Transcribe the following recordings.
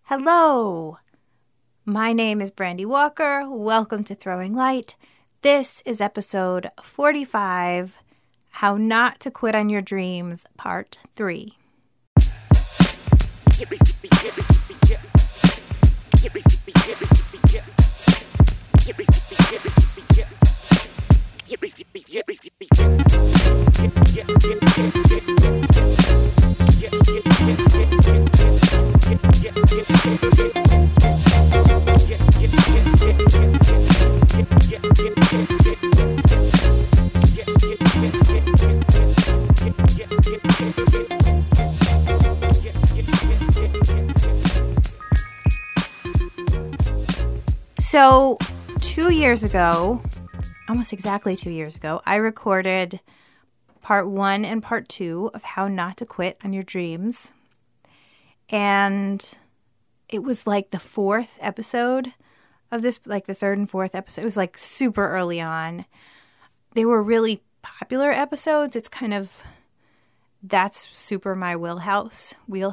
Hello, my name is Brandy Walker. Welcome to Throwing Light. This is episode 45, How Not to Quit on Your Dreams, Part 3. So 2 years ago, almost exactly 2 years ago, I recorded part 1 and part 2 of How Not to Quit on Your Dreams. And it was like the 4th episode of this, like the 3rd and 4th episode. It was like super early on. They were really popular episodes. It's kind of, that's super my wheelhouse.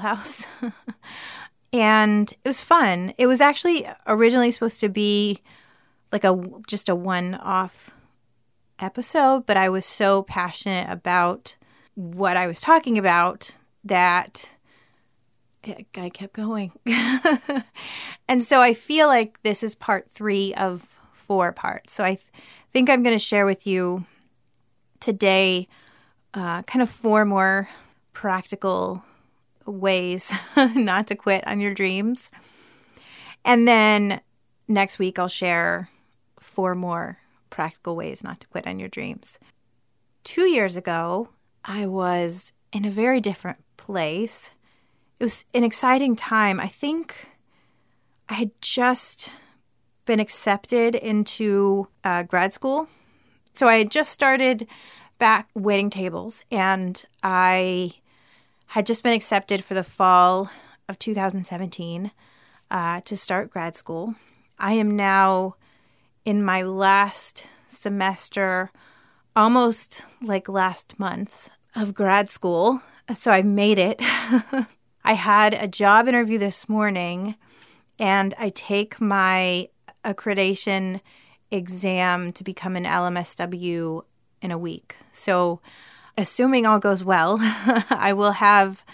And it was fun. It was actually originally supposed to be like just a one-off episode, but I was so passionate about what I was talking about that I kept going. And so I feel like this is part 3 of 4 parts. So I think I'm going to share with you today kind of 4 more practical ways not to quit on your dreams. And then next week I'll share 4 more practical ways not to quit on your dreams. 2 years ago, I was in a very different place. It was an exciting time. I think I had just been accepted into grad school. So I had just started back waiting tables, and I had just been accepted for the fall of 2017 to start grad school. I am now in my last semester, almost like last month of grad school. So I made it. I had a job interview this morning, and I take my accreditation exam to become an LMSW in a week. So assuming all goes well, I will have,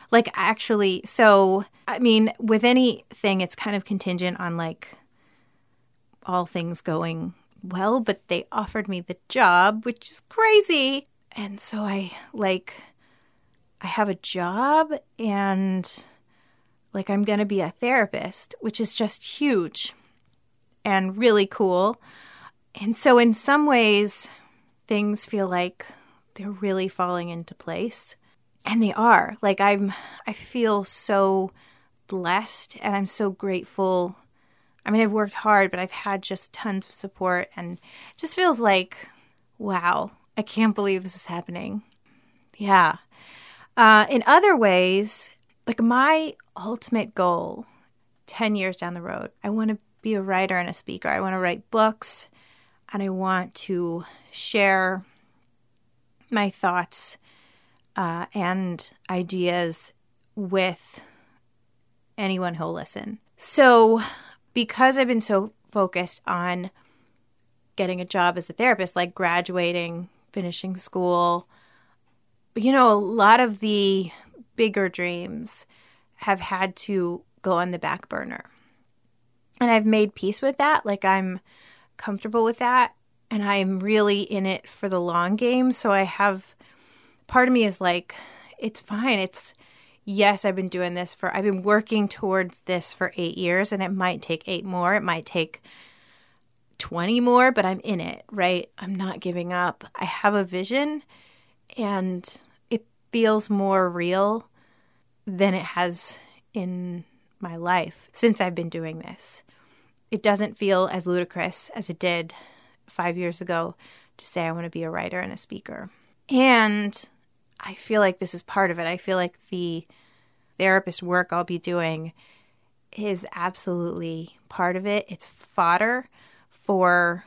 with anything, it's kind of contingent on all things going well, but they offered me the job, which is crazy. And so I have a job, and I'm going to be a therapist, which is just huge and really cool. And so in some ways, things feel like they're really falling into place. And they are. I feel so blessed, and I'm so grateful. I mean, I've worked hard, but I've had just tons of support, and it just feels like, wow, I can't believe this is happening. Yeah. In other ways, my ultimate goal 10 years down the road, I want to be a writer and a speaker. I want to write books, and I want to share my thoughts and ideas with anyone who'll listen. So because I've been so focused on getting a job as a therapist, graduating, finishing school, a lot of the bigger dreams have had to go on the back burner. And I've made peace with that. I'm comfortable with that. And I'm really in it for the long game. So part of me is it's fine. Yes, I've been doing this I've been working towards this for 8 years, and it might take 8 more. It might take 20 more, but I'm in it, right? I'm not giving up. I have a vision, and it feels more real than it has in my life since I've been doing this. It doesn't feel as ludicrous as it did 5 years ago to say I want to be a writer and a speaker. And I feel like this is part of it. I feel like the therapist work I'll be doing is absolutely part of it. It's fodder for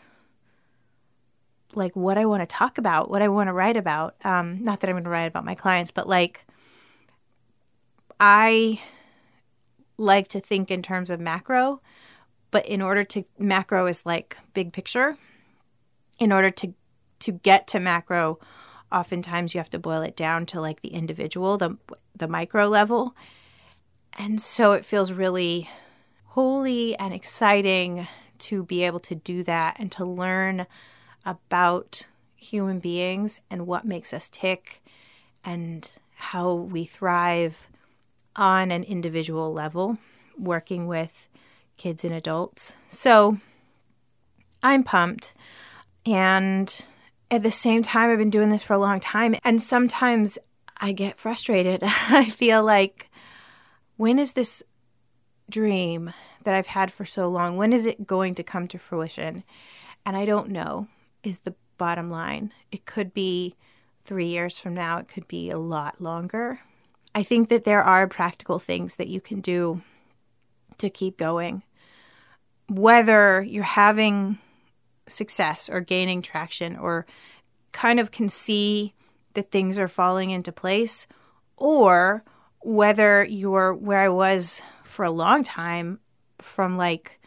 what I want to talk about, what I want to write about. Not that I'm going to write about my clients, but I like to think in terms of macro, but in order to, macro is like big picture. In order to get to macro, oftentimes you have to boil it down to like the individual, the micro level. And so it feels really holy and exciting to be able to do that and to learn about human beings and what makes us tick and how we thrive on an individual level, working with kids and adults. So I'm pumped. And at the same time, I've been doing this for a long time. And sometimes I get frustrated. I feel like, when is this dream that I've had for so long, when is it going to come to fruition? And I don't know, is the bottom line. It could be 3 years from now. It could be a lot longer. I think that there are practical things that you can do to keep going. Whether you're having success or gaining traction or kind of can see that things are falling into place, or whether you're where I was for a long time from like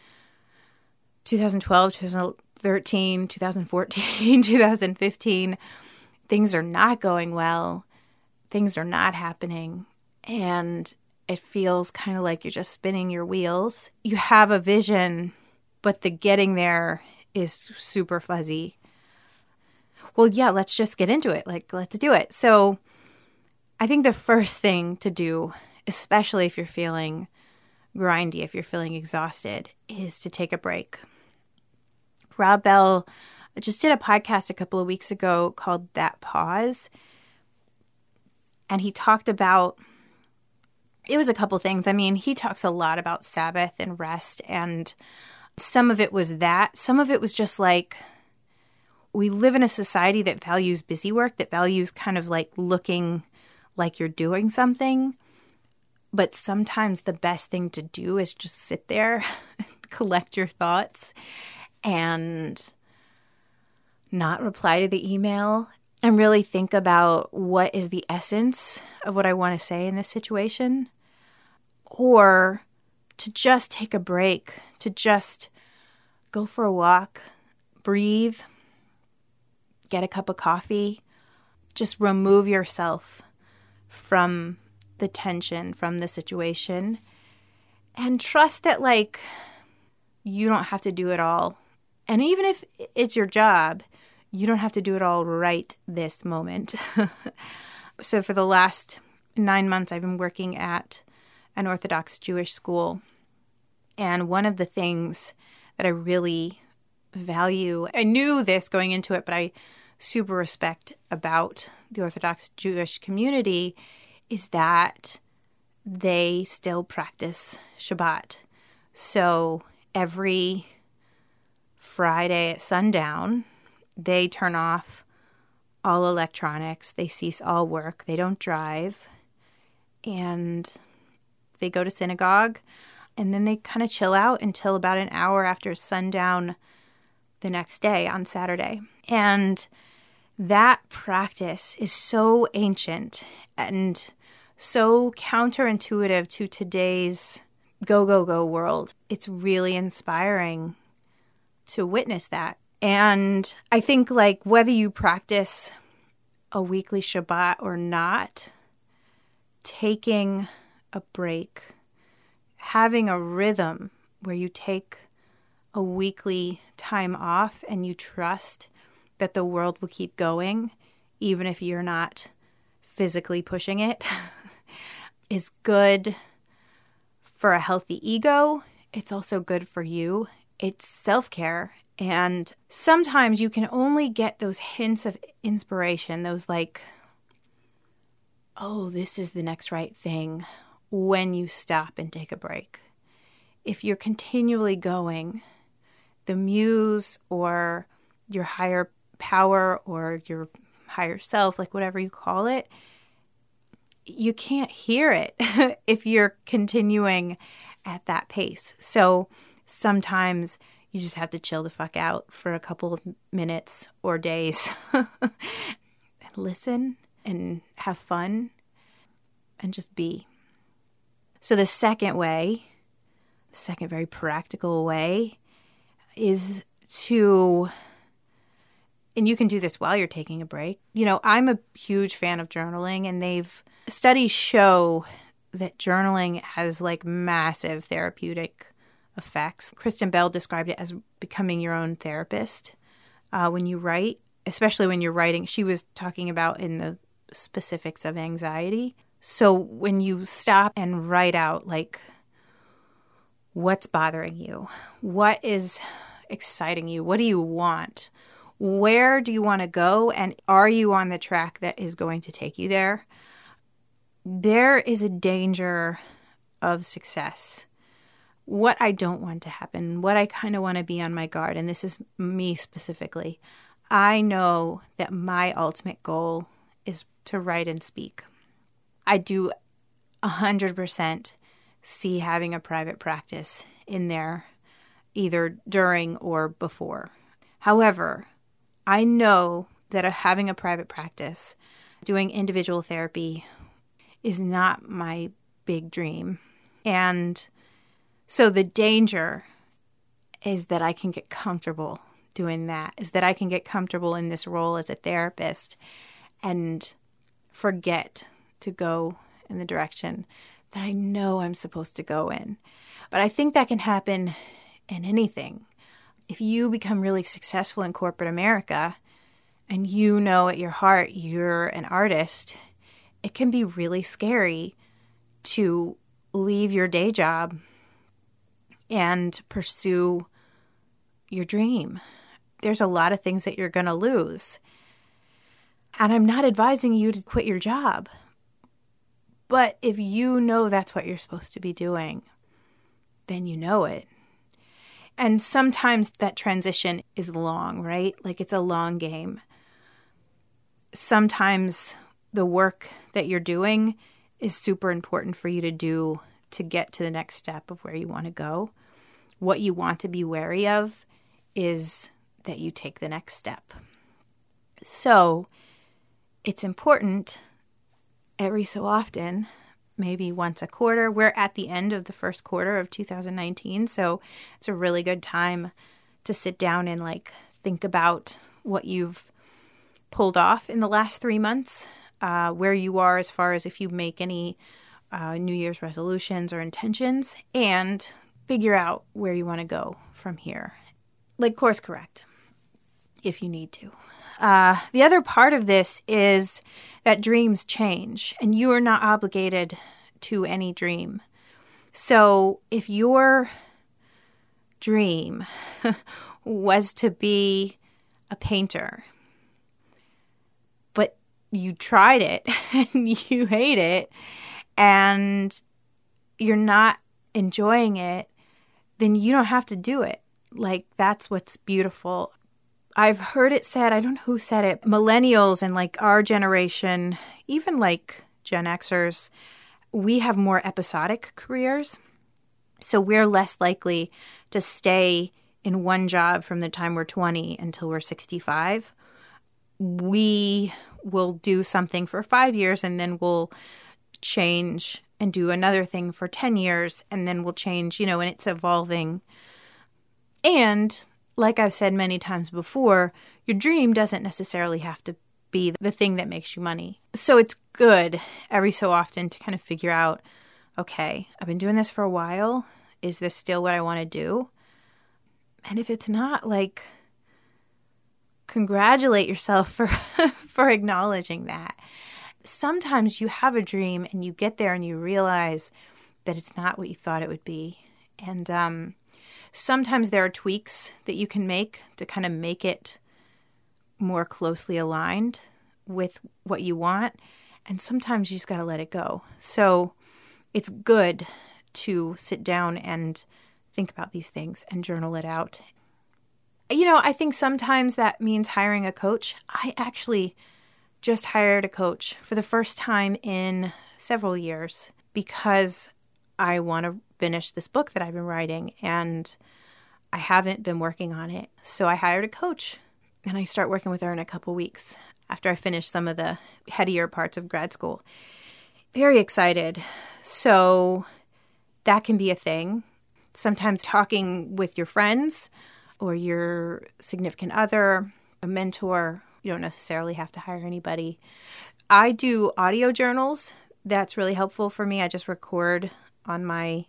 2012, 2013, 2014, 2015, things are not going well. Things are not happening. And it feels kind of like you're just spinning your wheels. You have a vision, but the getting there is super fuzzy. Well, yeah, let's just get into it. Like, let's do it. So I think the first thing to do, especially if you're feeling grindy, if you're feeling exhausted, is to take a break. Rob Bell just did a podcast a couple of weeks ago called That Pause. And he talked about, it was a couple things. I mean, he talks a lot about Sabbath and rest, and some of it was that. Some of it was just like, we live in a society that values busy work, that values kind of like looking like you're doing something. But sometimes the best thing to do is just sit there, collect your thoughts, and not reply to the email, and really think about what is the essence of what I want to say in this situation. Or to just take a break, to just go for a walk, breathe, get a cup of coffee, just remove yourself from the tension, from the situation, and trust that like you don't have to do it all. And even if it's your job, you don't have to do it all right this moment. So for the last 9 months, I've been working at an Orthodox Jewish school. And one of the things that I really value, I knew this going into it, but I super respect about the Orthodox Jewish community, is that they still practice Shabbat. So every Friday at sundown, they turn off all electronics, they cease all work, they don't drive, and they go to synagogue, and then they kind of chill out until about an hour after sundown the next day on Saturday. And that practice is so ancient and so counterintuitive to today's go, go, go world. It's really inspiring to witness that. And I think like whether you practice a weekly Shabbat or not, taking a break, having a rhythm where you take a weekly time off and you trust that the world will keep going, even if you're not physically pushing it, is good for a healthy ego. It's also good for you. It's self-care. And sometimes you can only get those hints of inspiration, those like, oh, this is the next right thing, when you stop and take a break. If you're continually going, the muse or your higher power or your higher self, like whatever you call it, you can't hear it if you're continuing at that pace. So sometimes you just have to chill the fuck out for a couple of minutes or days and listen and have fun and just be. So the second way, the second very practical way is to, and you can do this while you're taking a break. You know, I'm a huge fan of journaling, and studies show that journaling has like massive therapeutic effects. Kristen Bell described it as becoming your own therapist when you write, especially when you're writing. She was talking about in the specifics of anxiety. So when you stop and write out, like, what's bothering you? What is exciting you? What do you want? Where do you want to go? And are you on the track that is going to take you there? There is a danger of success. What I don't want to happen, what I kind of want to be on my guard, and this is me specifically, I know that my ultimate goal is to write and speak. I do 100% see having a private practice in there, either during or before. However, I know that having a private practice, doing individual therapy, is not my big dream. And so the danger is that I can get comfortable doing that, is that I can get comfortable in this role as a therapist and forget to go in the direction that I know I'm supposed to go in. But I think that can happen in anything. If you become really successful in corporate America and you know at your heart you're an artist, it can be really scary to leave your day job and pursue your dream. There's a lot of things that you're going to lose. And I'm not advising you to quit your job. But if you know that's what you're supposed to be doing, then you know it. And sometimes that transition is long, right? Like it's a long game. Sometimes the work that you're doing is super important for you to do to get to the next step of where you want to go. What you want to be wary of is that you take the next step. So it's important every so often, maybe once a quarter. We're at the end of the first quarter of 2019, so it's a really good time to sit down and like think about what you've pulled off in the last 3 months, where you are as far as if you make any New Year's resolutions or intentions, and figure out where you want to go from here. Like course correct if you need to. The other part of this is that dreams change, and you are not obligated to any dream. So if your dream was to be a painter, but you tried it and you hate it and you're not enjoying it, then you don't have to do it. Like, that's what's beautiful. I've heard it said, I don't know who said it, millennials and like our generation, even like Gen Xers, we have more episodic careers. So we're less likely to stay in one job from the time we're 20 until we're 65. We will do something for 5 years and then we'll change and do another thing for 10 years and then we'll change, and it's evolving. And like I've said many times before, your dream doesn't necessarily have to be the thing that makes you money. So it's good every so often to kind of figure out, okay, I've been doing this for a while. Is this still what I want to do? And if it's not, like, congratulate yourself for acknowledging that. Sometimes you have a dream and you get there and you realize that it's not what you thought it would be. And sometimes there are tweaks that you can make to kind of make it more closely aligned with what you want. And sometimes you just got to let it go. So it's good to sit down and think about these things and journal it out. I think sometimes that means hiring a coach. I actually just hired a coach for the first time in several years because I want to finish this book that I've been writing and I haven't been working on it. So I hired a coach and I start working with her in a couple weeks after I finish some of the headier parts of grad school. Very excited. So that can be a thing. Sometimes talking with your friends or your significant other, a mentor, you don't necessarily have to hire anybody. I do audio journals. That's really helpful for me. I just record on my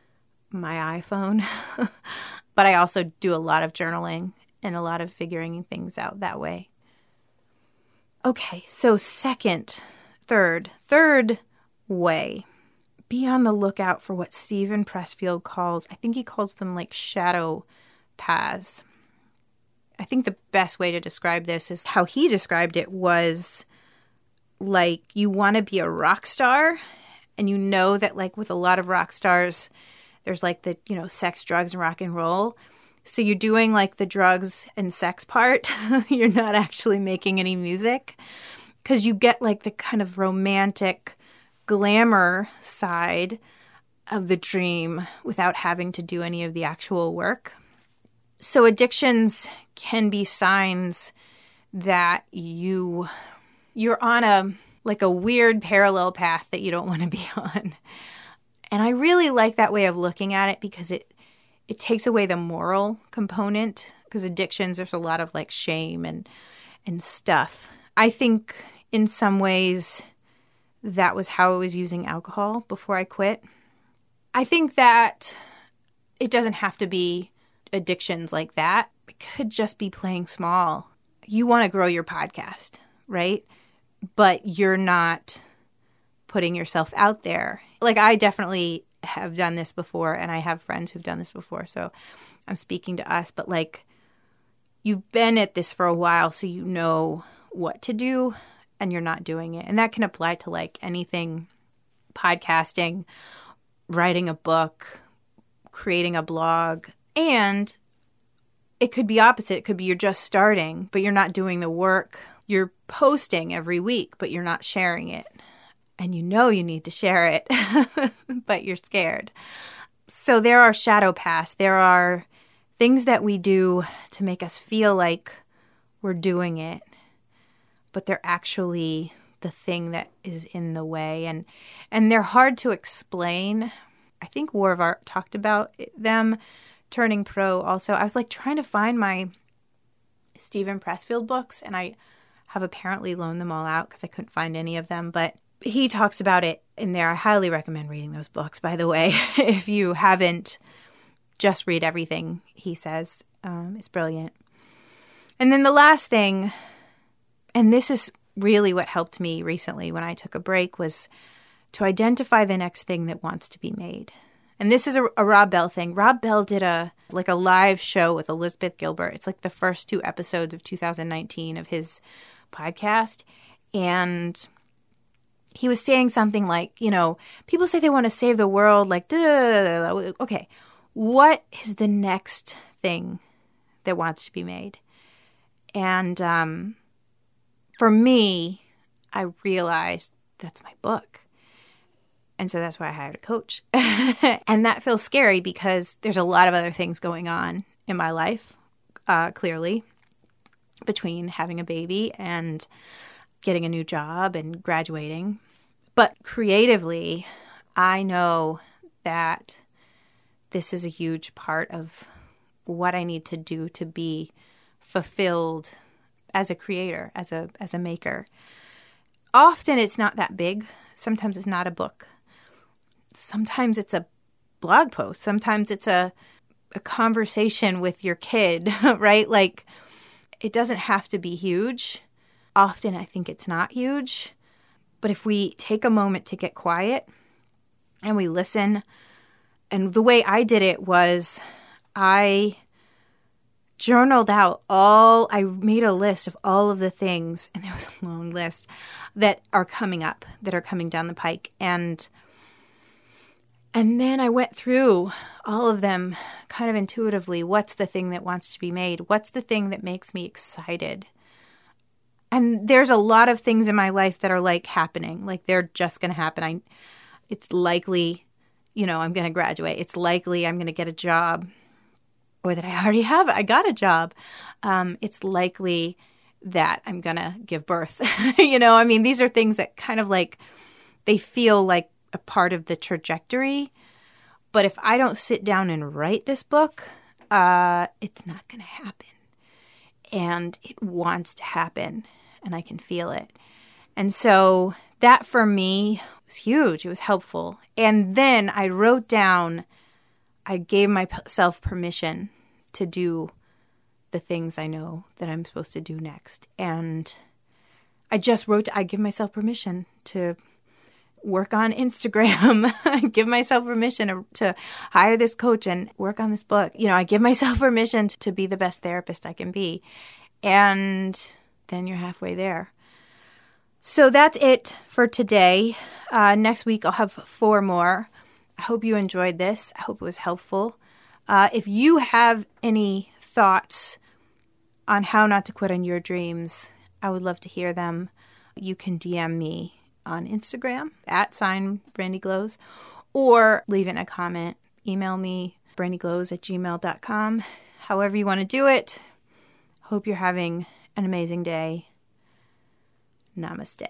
iPhone. But I also do a lot of journaling and a lot of figuring things out that way. Okay, so third way. Be on the lookout for what Steven Pressfield calls, I think he calls them like shadow paths. I think the best way to describe this is how he described it was like you want to be a rock star, and you know that like with a lot of rock stars, there's like the, sex, drugs, and rock and roll. So you're doing like the drugs and sex part. You're not actually making any music because you get like the kind of romantic glamour side of the dream without having to do any of the actual work. So addictions can be signs that you're on a weird parallel path that you don't want to be on. And I really like that way of looking at it because it takes away the moral component, because addictions, there's a lot of like shame and stuff. I think in some ways that was how I was using alcohol before I quit. I think that it doesn't have to be addictions like that. It could just be playing small. You want to grow your podcast, right? But you're not putting yourself out there. Like I definitely have done this before, and I have friends who've done this before, so I'm speaking to us. But like you've been at this for a while, so you know what to do, and you're not doing it. And that can apply to like anything: podcasting, writing a book, creating a blog. And it could be opposite. It could be you're just starting, but you're not doing the work. You're posting every week, but you're not sharing it. And you know you need to share it, but you're scared. So there are shadow paths. There are things that we do to make us feel like we're doing it, but they're actually the thing that is in the way. And they're hard to explain. I think War of Art talked about them turning pro also. I was like trying to find my Steven Pressfield books, and I have apparently loaned them all out because I couldn't find any of them. But he talks about it in there. I highly recommend reading those books, by the way. If you haven't, just read everything he says. It's brilliant. And then the last thing, and this is really what helped me recently when I took a break, was to identify the next thing that wants to be made. And this is a Rob Bell thing. Rob Bell did a live show with Elizabeth Gilbert. It's like the first 2 episodes of 2019 of his podcast. And he was saying something like, people say they want to save the world, like, da, da, da, da. Okay, what is the next thing that wants to be made? And for me, I realized that's my book. And so that's why I hired a coach. And that feels scary because there's a lot of other things going on in my life, clearly, between having a baby and getting a new job and graduating. But creatively, I know that this is a huge part of what I need to do to be fulfilled as a creator, as a maker. Often it's not that big. Sometimes it's not a book. Sometimes it's a blog post. Sometimes it's a conversation with your kid, right? Like, it doesn't have to be huge. Often I think it's not huge. But if we take a moment to get quiet and we listen, and the way I did it was I journaled out I made a list of all of the things, and there was a long list, that are coming up, that are coming down the pike. And then I went through all of them kind of intuitively. What's the thing that wants to be made? What's the thing that makes me excited? And there's a lot of things in my life that are like happening. Like they're just going to happen. It's likely, I'm going to graduate. It's likely I'm going to get a job, or that I already have. I got a job. It's likely that I'm going to give birth. These are things that kind of like, they feel like a part of the trajectory, But if I don't sit down and write this book, it's not going to happen. And it wants to happen, and I can feel it. And so that for me was huge. It was helpful. And then I wrote down, I gave myself permission to do the things I know that I'm supposed to do next. And I just wrote, I give myself permission to work on Instagram. I give myself permission to hire this coach and work on this book. You know, I give myself permission to be the best therapist I can be. And then you're halfway there. So that's it for today. Next week, I'll have 4 more. I hope you enjoyed this. I hope it was helpful. If you have any thoughts on how not to quit on your dreams, I would love to hear them. You can DM me on Instagram @BrandyGlows, or leave in a comment. Email me, brandyglows@gmail.com. However you want to do it. Hope you're having an amazing day. Namaste.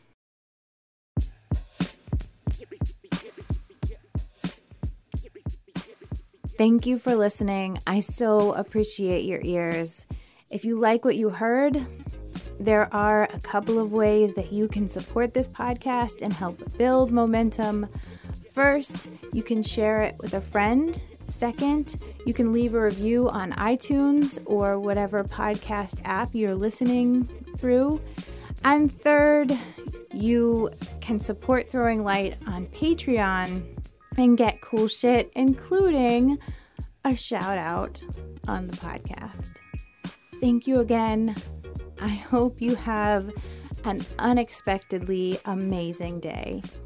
Thank you for listening. I so appreciate your ears. If you like what you heard, there are a couple of ways that you can support this podcast and help build momentum. First, you can share it with a friend. Second, you can leave a review on iTunes or whatever podcast app you're listening through. And third, you can support Throwing Light on Patreon and get cool shit, including a shout out on the podcast. Thank you again. I hope you have an unexpectedly amazing day.